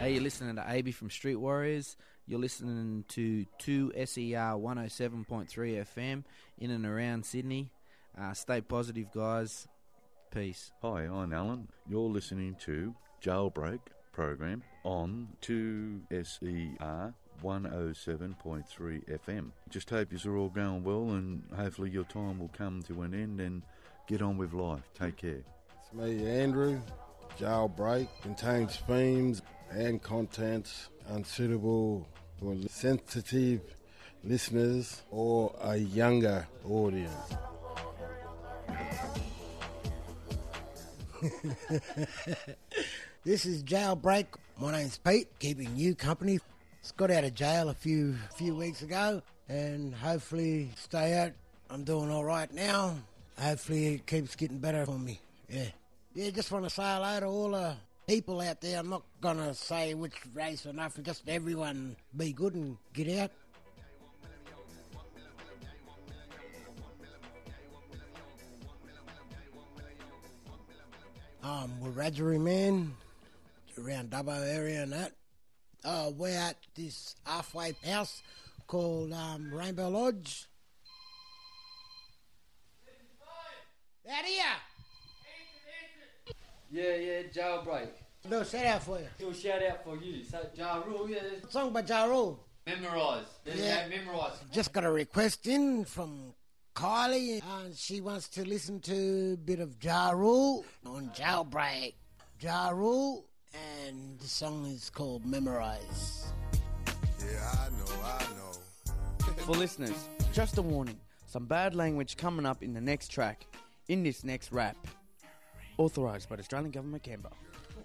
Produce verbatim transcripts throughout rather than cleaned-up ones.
Hey, you're listening to A B from Street Warriors. You're listening to two S E R one oh seven point three F M in and around Sydney. Uh, stay positive, guys. Peace. Hi, I'm Alan. You're listening to Jailbreak program on two S E R one oh seven point three F M. Just hope you're all going well, and hopefully your time will come to an end and get on with life. Take care. It's me, Andrew. Jailbreak contains themes and contents unsuitable for sensitive listeners or a younger audience. This is Jailbreak. My name's Pete, keeping you company. Just got out of jail a few few weeks ago, and hopefully stay out. I'm doing all right now. Hopefully it keeps getting better for me. Yeah. Yeah, just want to say hello to all the people out there. I'm not going to say which race or nothing, just everyone be good and get out. Um, we're Wiradjuri, man, around Dubbo area and that. Uh, we're at this halfway house called um, Rainbow Lodge. Out here! Yeah, yeah, Jailbreak. Do a shout out for you. Do a shout out for you. So, Ja Rule, yeah. Song by Ja Rule. Memorise. There Yeah. you go, memorise. Just got a request in from Kylie, and she wants to listen to a bit of Ja Rule on Jailbreak. Ja Rule, and the song is called Memorise. Yeah, I know, I know. For listeners, just a warning. Some bad language coming up in the next track, in this next rap. Authorised by the Australian Government, Canberra.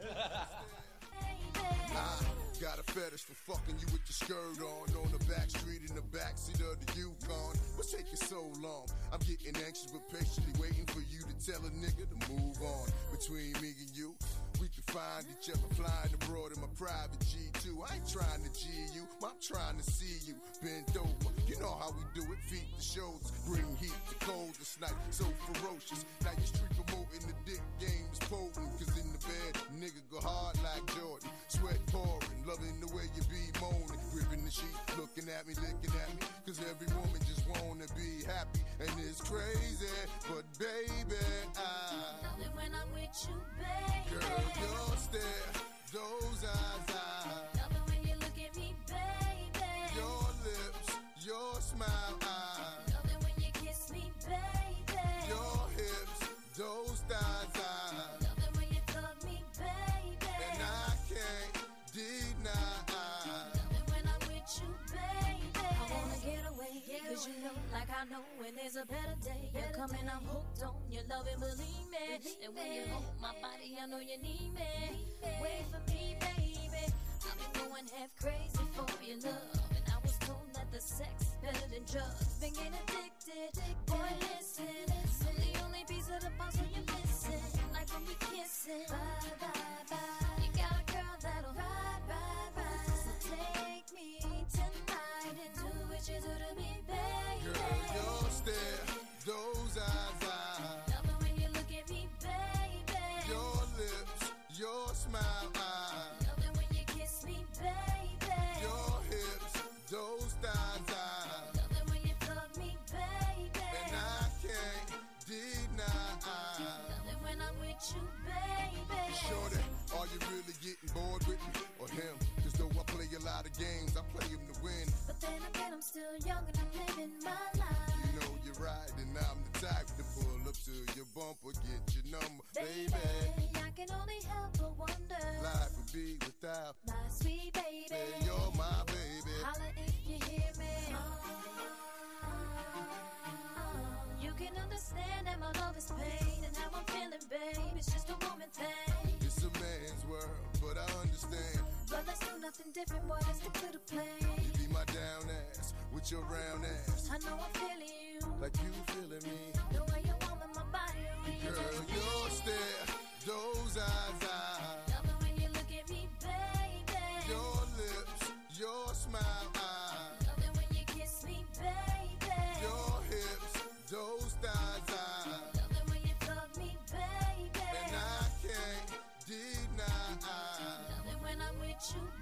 I got a fetish for fucking you with your skirt on on the back street in the backseat of the Yukon. What's taking so long? I'm getting anxious but patiently waiting for you to tell a nigga to move on. Between me and you, we can find each other flying abroad in my private G two. I ain't trying to G you, I'm trying to see you bend over. You know how we do it, feet to shoulders, bring heat to cold this night, so ferocious. Now you street promoting the dick game is potent, cause in the bed, nigga go hard like Jordan, sweat pouring, loving the way you be moaning, gripping the sheet, looking at me, licking at me, cause every woman just wanna be happy, and it's crazy, but baby, I love it when I'm with you, baby. Girl, your stare, those eyes, I love it when you look at me, baby. Your lips, your smile, I love it when you kiss me, baby. Your hips, those thighs, I love it when you fuck me, baby. And I can't deny, love it when I'm with you, baby. I wanna get away, get cause away. You know, like I know when there's a better day. You're coming, I'm hooked on your love and believe me. Believe and when me. You hold my body, I know you need me. Need me. Wait for me, baby. I've been going half crazy for your love, and I was told that the sex is better than drugs. Been getting addicted, boy, listen. I'm the only piece of the puzzle you're missing. Like when we kissing, bye, bye, bye. You got a girl that'll ride, ride, ride. So take me tonight and do what you do to me, baby. girl, your stare, those eyes, I love it when you look at me, baby. Your lips, your smile, I love it when you kiss me, baby. Your hips, those thighs, I love it when you fuck me, baby. And I can't deny, love it when I'm with you, baby. Shorty, are you really getting bored with me or him? Cause though I play a lot of games, I play him to win. But then again, I'm still young and I'm living my life. You know you're right, and I'm the type to pull up to your bumper, get your number, baby. Baby, I can only help but wonder. Life would be without my sweet baby. Hey, you're my baby. Holla if you hear me. You can understand that my love is pain and how I'm feeling, babe. It's just a woman thing. It's a man's world, but I understand. But let's do nothing different, boy. Let's stick to the plan. You be my down ass with your round ass. I know I'm feeling you like you feeling me. The way you want my body, when you girl, touch me. Your stare, those eyes, I love it when you look at me, baby. Your lips, your smile, I love it when you kiss me, baby. Your hips, those thighs, I love it when you fuck me, baby. And I can't deny, love it when I'm with you,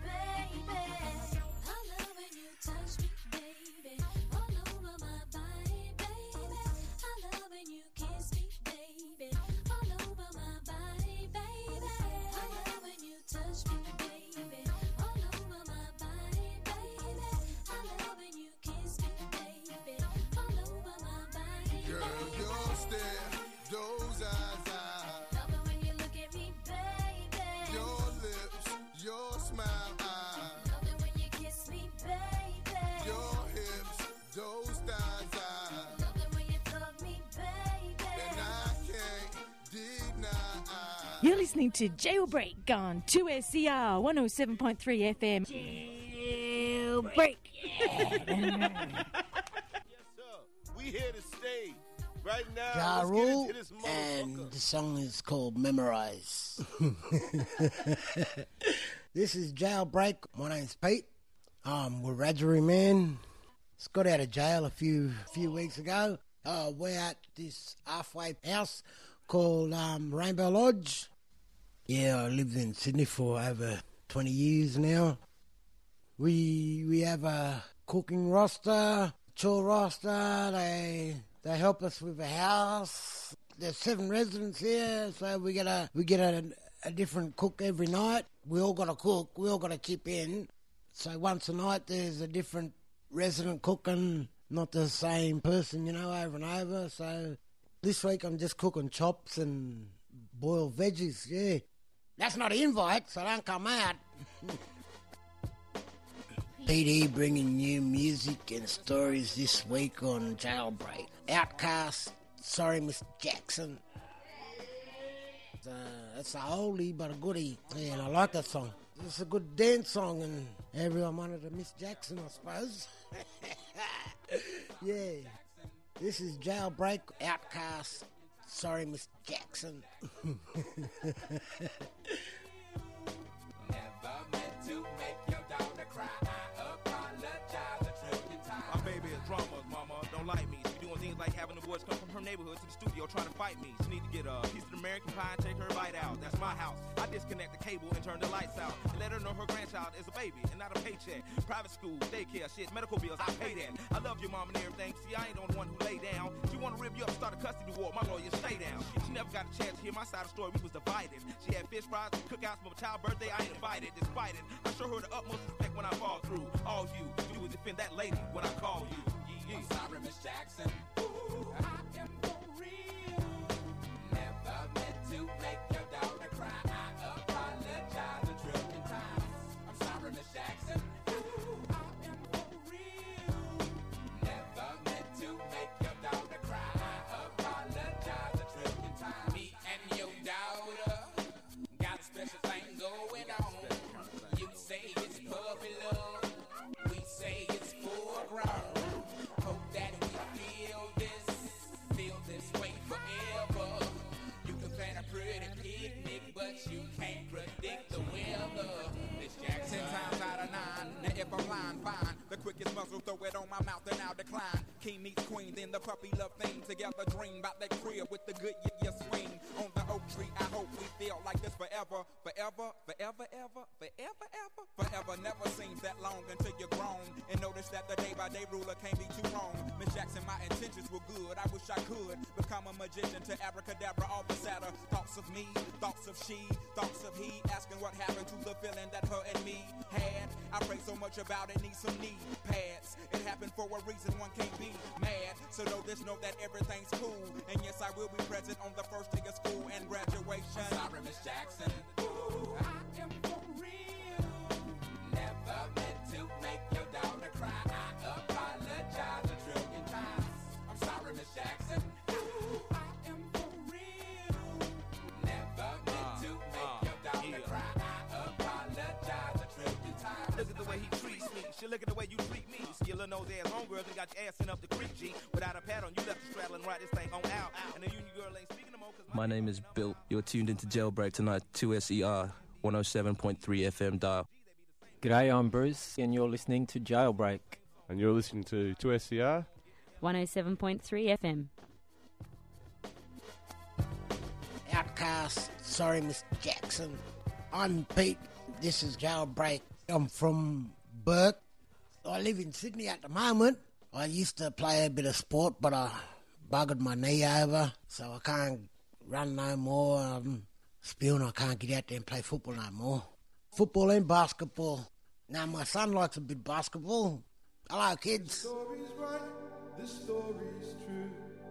You're listening to Jailbreak on two S E R one oh seven point three F M. Jailbreak. We here to stay. Right now, Ja let's Rule, get into this and motherfucker. the song is called Memorize. This is Jailbreak. My name's Pete. I'm a Wiradjuri man. Just got out of jail a few few weeks ago. Uh, we're at this halfway house called um, Rainbow Lodge. Yeah, I lived in Sydney for over twenty years now. We we have a cooking roster, chore roster. They they help us with the house. There's seven residents here, so we get a we get a, a different cook every night. We all got to cook. We all got to chip in. So once a night, there's a different resident cooking, not the same person, you know, over and over. So this week I'm just cooking chops and boiled veggies. Yeah, that's not an invite, so don't come out. P D bringing you music and stories this week on Jailbreak. Outcast, Sorry Miss Jackson. It's a, it's a oldie but a goodie. Yeah, and I like that song. It's a good dance song and everyone wanted a Miss Jackson, I suppose. Yeah. This is Jailbreak, Outcast, Sorry Miss Jackson. My baby is drama, mama, don't like me. She doing things like having the boys come from her neighborhood to the studio trying to fight me. She need to get a piece of American pie and take her bite out. That's my house. I disconnect the cable and turn the lights out. And let her know her grandchild is a baby and not a paycheck. Private school, daycare, shit, medical bills, I pay that. I love your mom and everything. See, I ain't the only one who lay down. She wanna rip you up and start a custody war. My lawyer, stay down. She never got a chance to hear my side of the story. We was divided. She had fish fries, cookouts for my child's birthday. I ain't invited, despite it. I show her the utmost respect when I fall through. All you do is defend that lady when I call you. Yeah. I'm sorry, Miss Jackson. Ooh, I am for real. Never meant to make your daughter cry. I apologize a trillion times. I'm sorry, Miss Jackson. Ooh, I am for real. Never meant to make your daughter cry. I apologize a trillion times. Me and your daughter got a special thing going on. You say it's puppy love. We say it's full grown. Hope that we feel this, feel this way forever. You can plan a pretty picnic, but you can't predict the weather. Miss Jackson. Ten times out of nine, now if I'm lying, fine. The quickest muzzle, throw it on my mouth and I'll decline. King meets queen, then the puppy love thing. Together dream about that crib with the good yeah, yeah swing. On the oak tree, I hope we feel like this forever. Forever, forever, ever, forever, ever. Forever never seems that long until you're grown. And notice that the day-by-day ruler can't be too wrong. Miss Jackson, my intentions were good. I wish I could become a magician to abracadabra all the sadder. Thoughts of me, thoughts of she, thoughts of he. Asking what happened to the feeling that her and me had. I pray so much about it, need some knee pads. It happened for a reason, one can't be mad. So know this, know that everything's cool. And yes, I will be present on the first day of school and graduation. I'm sorry, Miss Jackson. Ooh, I am for real. Never meant to make your daughter cry. I apologize a trillion times. I'm sorry, Miss Jackson. Ooh, I am for real. Never meant to make your daughter cry. I apologize a trillion times. Look at the way he treats me. She look at the way you treat me. See your little nose ass homegirl and got your ass sent up the creek, G. Without a pad on, you left the straddle and ride this thing on out. And the union girl ain't speaking no more. My name is Bill. You're tuned into Jailbreak tonight, two S E R, one oh seven point three F M dial. G'day, I'm Bruce, and you're listening to Jailbreak. And you're listening to two S E R, one oh seven point three F M. Outcast, Sorry Miss Jackson. I'm Pete. This is Jailbreak. I'm from Bourke. I live in Sydney at the moment. I used to play a bit of sport, but I buggered my knee over, so I can't run no more. I'm spewing, I can't get out there and play football no more. Football and basketball. Now, my son likes a bit of basketball. Hello, kids. The story's right, the story's true.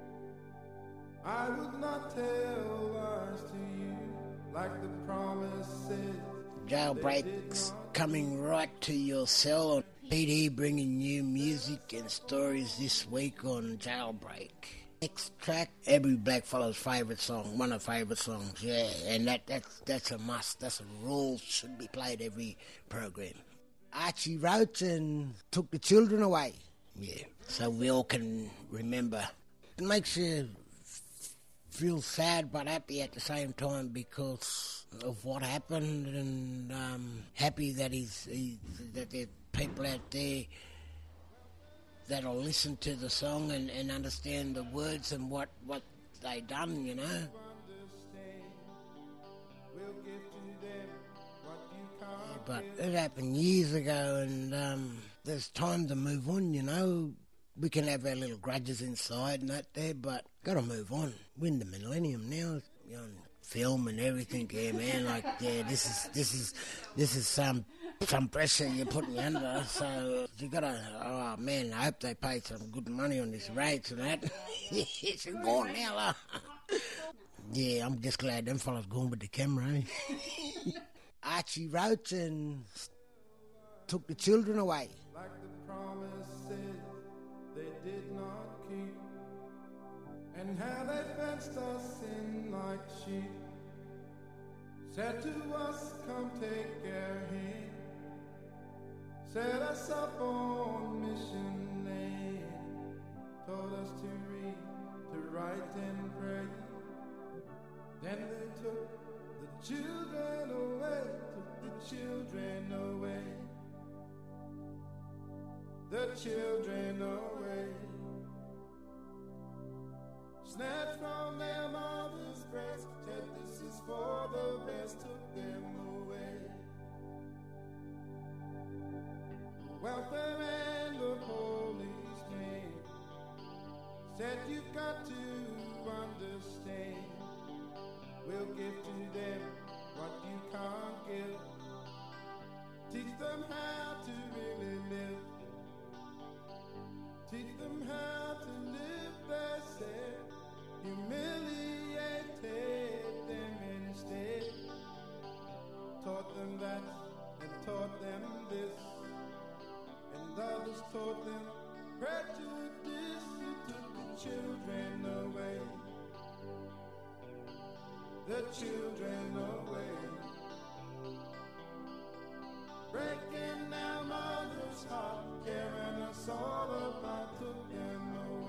I would not tell lies to you like the promise said. Jailbreak's coming right to your cell. P D bringing you music and stories this week on Jailbreak. Next track, every blackfellow's favourite song, one of favourite songs, yeah, and that that's that's a must. That's a rule. Should be played every program. Archie wrote and took the children away. Yeah, so we all can remember. It makes you feel sad but happy at the same time because of what happened, and um, happy that he's he, that there are people out there that'll listen to the song and, and understand the words and what, what they done, you know. But it happened years ago, and um, there's time to move on, you know. We can have our little grudges inside and that there, but got to move on. We're in the millennium now, you know, film and everything. Yeah, man, like, yeah, this is this is this is some some pressure you're putting me under. So you got to, oh man, I hope they pay some good money on this rates and that. It's gone now, lah. Yeah, I'm just glad them fellas gone with the camera. Eh? Archie wrote and took the children away. Like the promises they did not keep, and how they fenced us in like sheep. Said to us, come take our hand, set us up on mission land, told us to read, to write and pray. Then they took the children away, took the children away, the children away. Snatched from their mother's breast, said this is for the best, took them away. Welfare and the police came, said you've got to understand, we'll give to them what you can't give, teach them how to really live, teach them how to live, they said, humiliated them instead, taught them that and taught them this, and others taught them prejudice, you took the children away, the children away, breaking our mother's heart, tearing us all apart, took them away.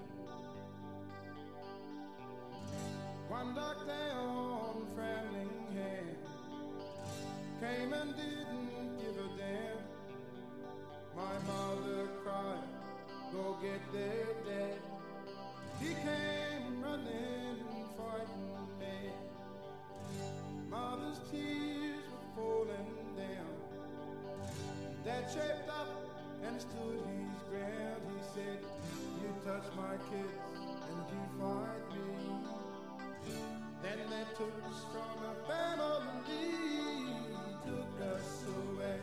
One dark day on Framingham came and didn't give a damn. My mother cried, go get their dad. He came running, fighting mad. Mother's tears were falling down. Dad shaped up and stood his ground. He said, you touch my kids and you fight me. Then they took us from our family, took us away.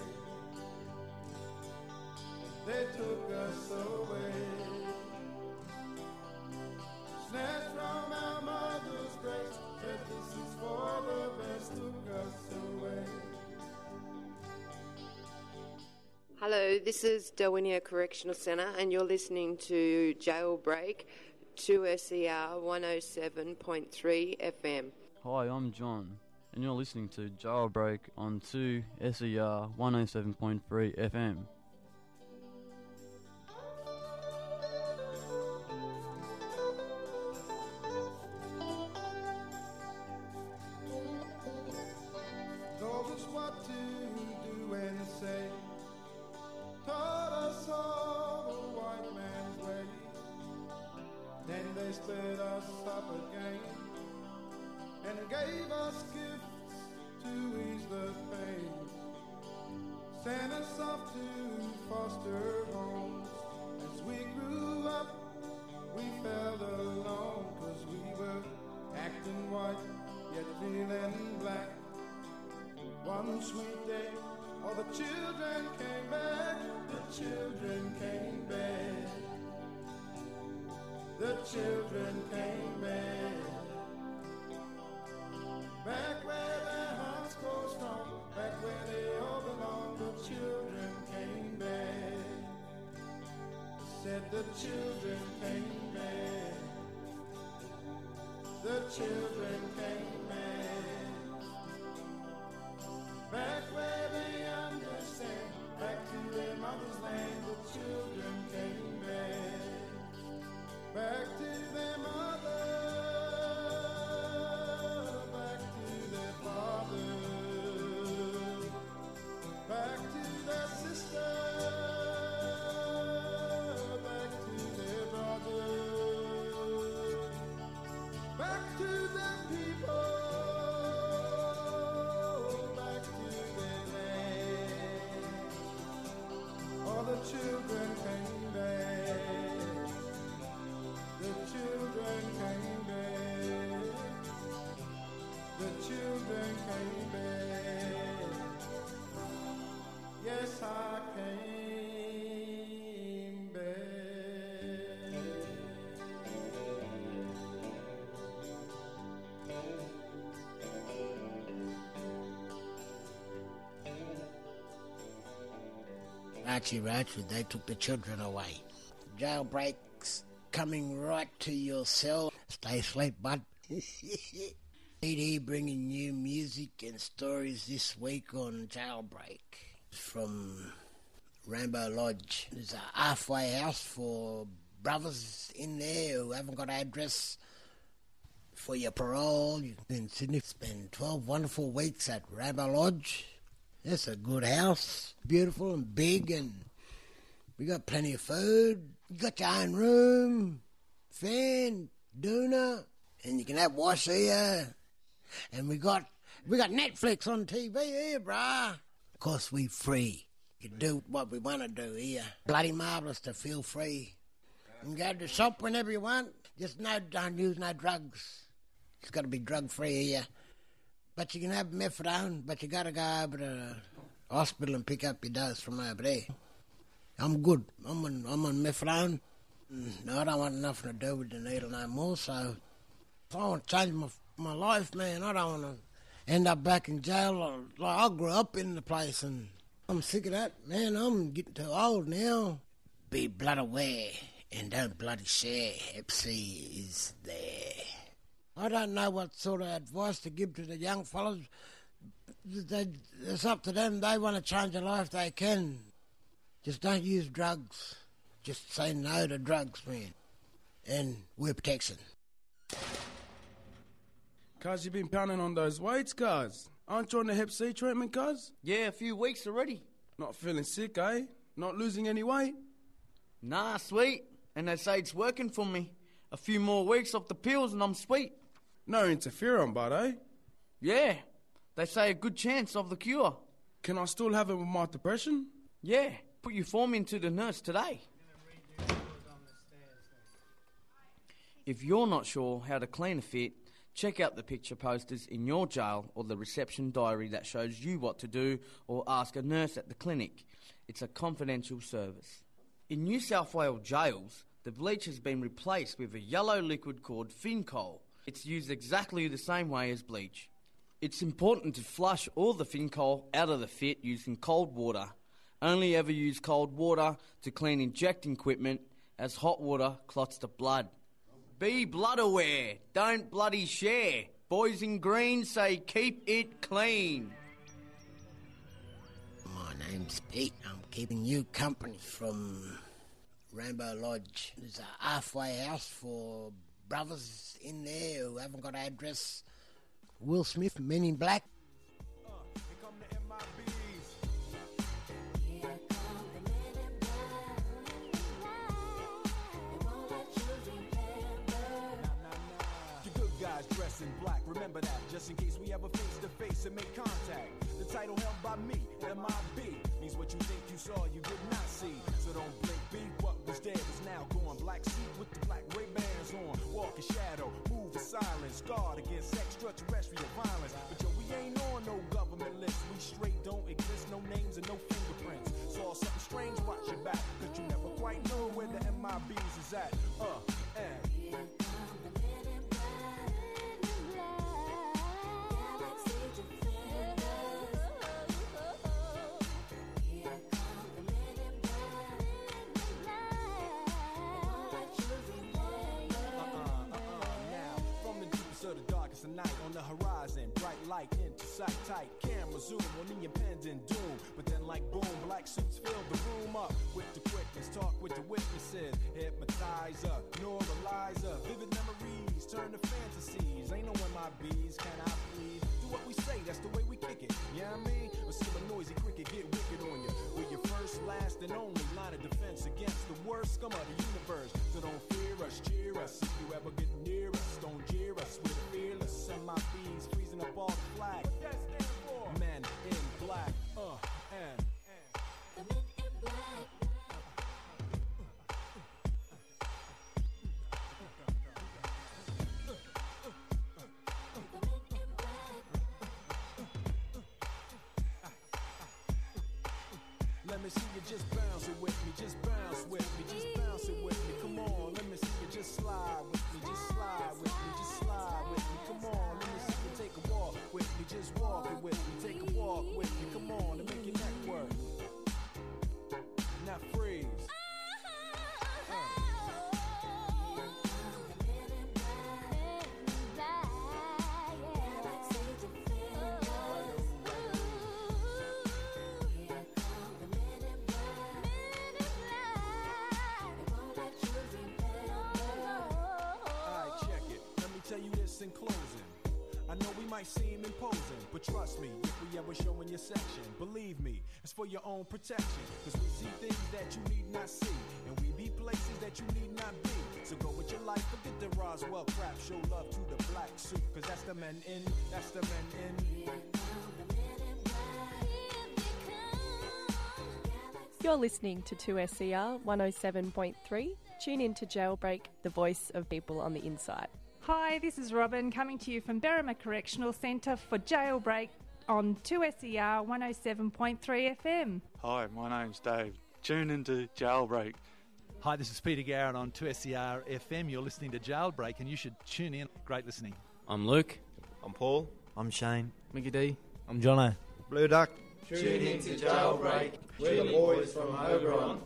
They took us away. Snatched from our mother's breast, said this is for the best, took us away. Hello, this is Darwinia Correctional Centre, and you're listening to Jailbreak, two S E R one oh seven point three F M. Hi, I'm John, and you're listening to Jailbreak on two S E R one oh seven point three F M. Told us what to do and say, taught us all the white man's way. Then they split us up again and gave us gifts to ease the pain. Sent us off to foster homes. As we grew up, we felt alone, 'cause we were acting white, yet feeling black. One sweet day, all the children came back, the children came back. The children came back, back where their hearts go strong, back where they all belong. The children came back, said the children came back. the children came back. Back where they understand, back to their mother's land, the children came back. Back to their mother, back to their father, back to their sister, back to their brother, back to their people, back to their land. All the children came back. The children came back. The children came back. Yes, I came back. Archie Roach, they took the children away. Jailbreaks coming right to your cell. Stay asleep, bud. T D bringing you music and stories this week on Jailbreak from Rainbow Lodge. There's a halfway house for brothers in there who haven't got an address for your parole. You can in Sydney spend twelve wonderful weeks at Rainbow Lodge. It's a good house, beautiful and big, and we got plenty of food. You got your own room, fan, doona, and you can have wash here. And we got we got Netflix on T V here, brah. Of course, we free. You can do what we want to do here. Bloody marvellous to feel free. You can go to the shop whenever you want. Just no, don't use no drugs. It's got to be drug-free here. But you can have methadone, but you got to go over to the hospital and pick up your dose from over there. I'm good. I'm on, I'm on methadone. No, I don't want nothing to do with the needle no more, so I want to change my, my life, man. I don't want to end up back in jail. Like, I grew up in the place, and I'm sick of that, man. I'm getting too old now. Be blood aware and don't bloody share. Hep C is there. I don't know what sort of advice to give to the young fellas. They, it's up to them. They want to change their life, they can. Just don't use drugs. Just say no to drugs, man. And wear protection. Cuz, you've been pounding on those weights, cuz. Aren't you on the Hep C treatment, cuz? Yeah, a few weeks already. Not feeling sick, eh? Not losing any weight? Nah, sweet. And they say it's working for me. A few more weeks off the pills and I'm sweet. No interferon, bud, eh? Yeah. They say a good chance of the cure. Can I still have it with my depression? Yeah. Put your form into the nurse today. If you're not sure how to clean a fit, check out the picture posters in your jail or the reception diary that shows you what to do, or ask a nurse at the clinic. It's a confidential service. In New South Wales jails, the bleach has been replaced with a yellow liquid called Fincol. It's used exactly the same way as bleach. It's important to flush all the Fincol out of the fit using cold water. Only ever use cold water to clean injecting equipment, as hot water clots the blood. Be blood aware, don't bloody share. Boys in green say keep it clean. My name's Pete. I'm keeping you company from Rainbow Lodge. There's a halfway house for brothers in there who haven't got an address. Will Smith, Men in Black. In black, remember that, just in case we ever face to face and make contact. The title held by me, M I B, means what you think you saw, you did not see. So don't blink, be what was dead is now gone. Black suit with the black Ray-Bans on. Walk in shadow, move in silence, guard against extraterrestrial violence. But yo, we ain't on no government list. We straight don't exist, no names and no fingerprints. Saw something strange, watch your back, cause you never quite know where the M I Bs is at. Uh, and bright light into sight tight. Camera zoom on the impending doom. But then like boom, black suits fill the room up with the quickness. Talk with the witnesses. Hypnotizer, neuralizer. Vivid memories turn to fantasies. Ain't knowing my bees, can I please? Do what we say, that's the way we kick it. Yeah, you know I mean? Or see a noisy cricket get wicked on you. We're your first, last, and only line of defense against the worst scum of the universe. So don't fear us, cheer us. If you ever get near us, don't jeer us. We're fearless. Send my bees freezing up all the flag. What that stand for? Men in black. Uh, and. The men in black. Let me see you just bounce it with me, just bounce with me, just bounce it with me. Come on, let me see you just slide with me, just slide with me, just slide with me. Come on, let me see you take a walk with me, just walk it with me, take a walk with me. Come on, and make your neck work. Now freeze. In closing, I know we might seem imposing, but trust me, if we ever show in your section, believe me, it's for your own protection. Cause we see things that you need not see, and we be places that you need not be. So go with your life, forget the Roswell crap, show love to the black suit, cause that's the men in, that's the men in. You're listening to two S E R one oh seven point three. Tune in to Jailbreak, the voice of people on the inside. Hi, this is Robin coming to you from Berrima Correctional Centre for Jailbreak on two S E R one oh seven point three F M. Hi, my name's Dave. Tune into Jailbreak. Hi, this is Peter Garrett on two S E R F M. You're listening to Jailbreak and you should tune in. Great listening. I'm Luke. I'm Paul. I'm Shane. Mickey D. I'm Jono. Blue Duck. Tune in to Jailbreak. We're the boys from Oberon.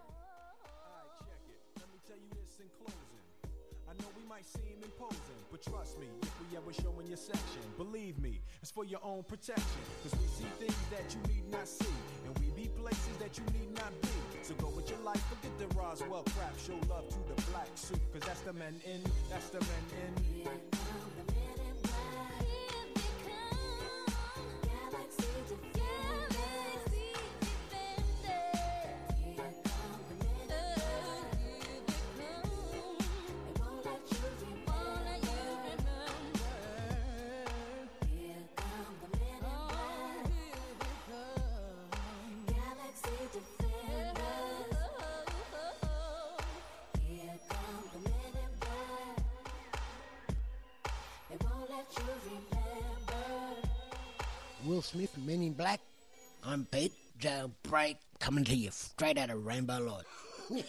Trust me, if we ever show in your section, believe me, it's for your own protection. Cause we see things that you need not see, and we be places that you need not be. So go with your life, forget the Roswell crap, show love to the black suit, cause that's the men in, that's the men in. Will Smith, Men in Black. I'm Pete, Jailbreak, coming to you straight out of Rainbow Lodge.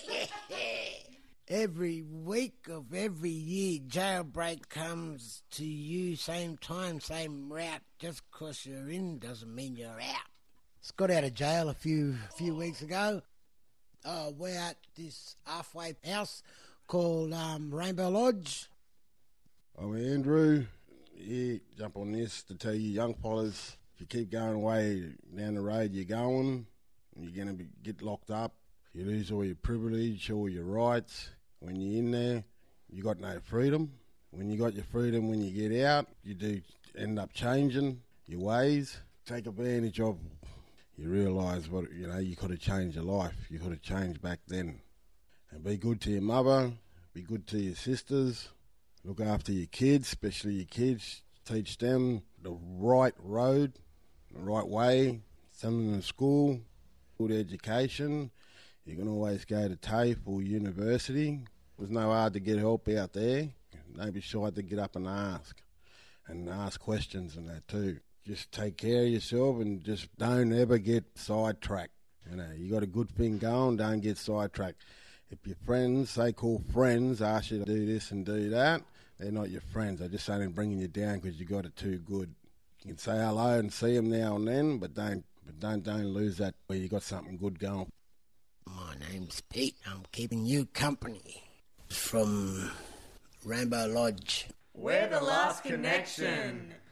Every week of every year, Jailbreak comes to you same time, same route. Just 'cause you're in doesn't mean you're out. Just got out of jail a few few weeks ago. Uh, we're at this halfway house called um, Rainbow Lodge. I'm Andrew. Yeah, jump on this to tell you young fellas, if you keep going away down the road you're going, you're going to get locked up. You lose all your privilege, all your rights. When you're in there, you got no freedom. When you got your freedom, when you get out, you do end up changing your ways. Take advantage of, you realise what, you know, you could have changed your life. You could have changed back then. And be good to your mother, be good to your sisters. Look after your kids, especially your kids. Teach them the right road, the right way. Send them to school, good education. You can always go to TAFE or university. It's no hard to get help out there. Don't be shy to get up and ask. And ask questions and that too. Just take care of yourself and just don't ever get sidetracked. You know, you got a good thing going, don't get sidetracked. If your friends, so-called friends, ask you to do this and do that, they're not your friends. They're just saying bringing you down because you got it too good. You can say hello and see them now and then, but don't, but don't, don't lose that where you got something good going. My name's Pete. I'm keeping you company from Rainbow Lodge. We're the last connection.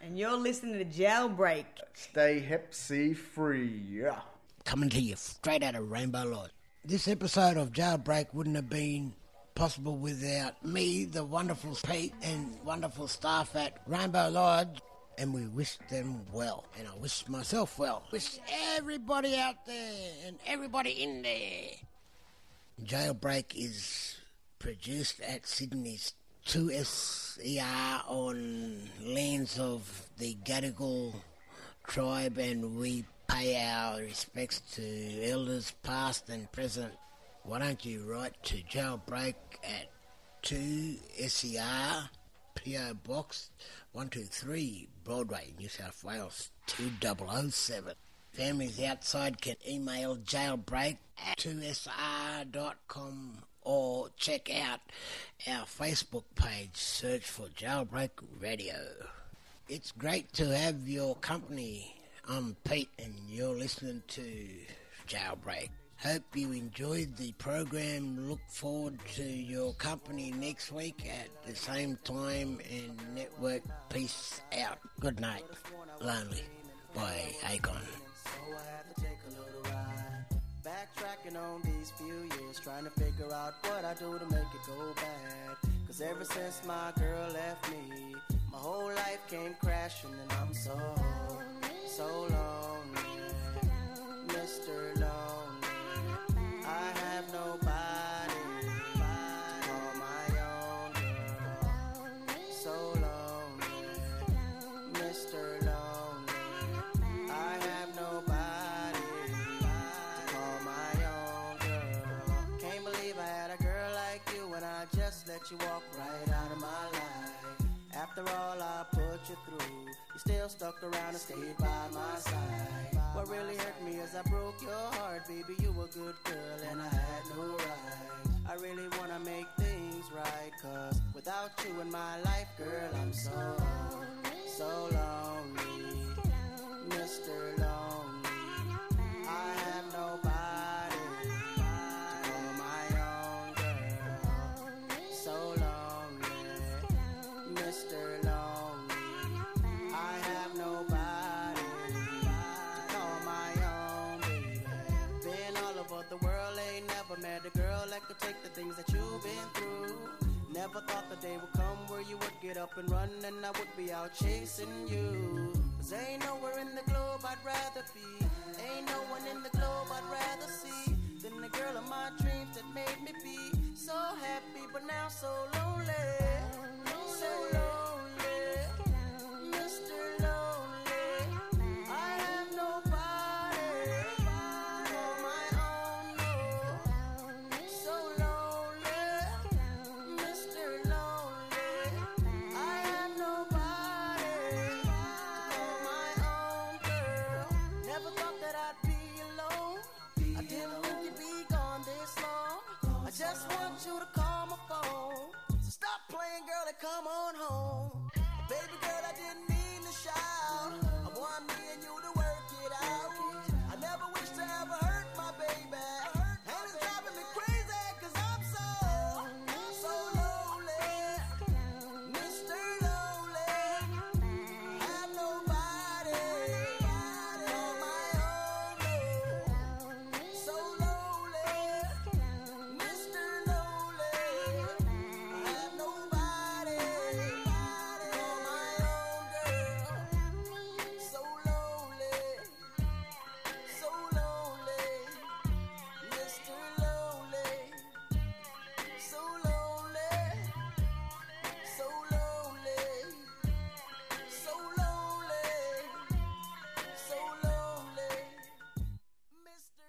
And you're listening to Jailbreak. Stay hep C free. Yeah. Coming to you straight out of Rainbow Lodge. This episode of Jailbreak wouldn't have been possible without me, the wonderful Pete, and wonderful staff at Rainbow Lodge. And we wish them well. And I wish myself well. Wish everybody out there and everybody in there. Jailbreak is produced at Sydney's two S E R on lands of the Gadigal tribe, and we pay our respects to elders past and present. Why don't you write to Jailbreak at two S E R P O Box one two three Broadway, New South Wales two thousand seven. Families outside can email jailbreak at two S R dot com or check out our Facebook page. Search for Jailbreak Radio. It's great to have your company. I'm Pete and you're listening to Jailbreak. Hope you enjoyed the program. Look forward to your company next week at the same time and network. Peace out. Good night. Lonely by Akon. Backtracking on these few years, trying to figure out what I do to make it go bad. Cause ever since my girl left me, my whole life came crashing and I'm so, so lonely, Mister Lonely. I have nobody to call my own girl. So lonely, Mister Lonely. I have nobody to call my own girl. Can't believe I had a girl like you and I just let you walk right out of my life. After all I put you through, you still stuck around and stayed by my side. What really hurt me is I broke your heart, baby. You were a good girl and I had no right. I really wanna make things right, cause without you in my life, girl, I'm so, so lonely, Mister Lonely. I have nobody to call my own girl. So lonely, Mister Lonely. I have nobody to call my own baby. Been all over the world, ain't never met a girl that could take the things that you've been through. Never thought the day would come where you would get up and run and I would be out chasing you. Cause ain't nowhere in the globe I'd rather be, ain't no one in the globe I'd rather see than the girl of my dreams that made me be so happy but now so lonely.